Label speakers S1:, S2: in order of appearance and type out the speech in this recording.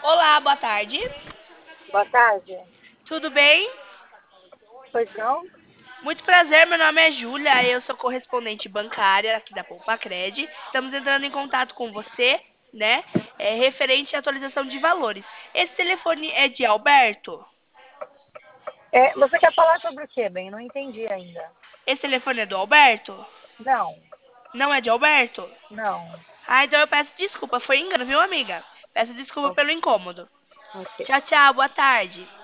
S1: Olá, boa tarde.
S2: Boa tarde.
S1: Tudo bem?
S2: Pois não?
S1: Muito prazer, meu nome é Júlia, eu sou correspondente bancária aqui da Poupa-Cred. Estamos entrando em contato com você, né? Referente à atualização de valores. Esse telefone é de Alberto?
S2: Você quer falar sobre o quê, bem? Não entendi ainda.
S1: Esse telefone é do Alberto?
S2: Não,
S1: Não é de Alberto?
S2: não.
S1: Ah, então eu peço desculpa, foi engano, viu, amiga? Peço desculpa
S2: O-
S1: pelo incômodo.
S2: Ok.
S1: Tchau, tchau, boa tarde.